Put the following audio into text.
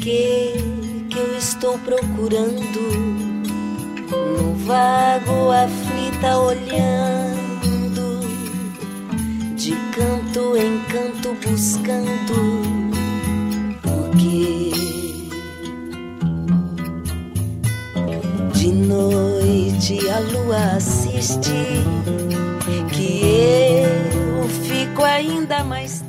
que eu estou procurando, no vago aflita olhando, de canto em canto buscando, porque de noite a lua assiste, que eu fico ainda mais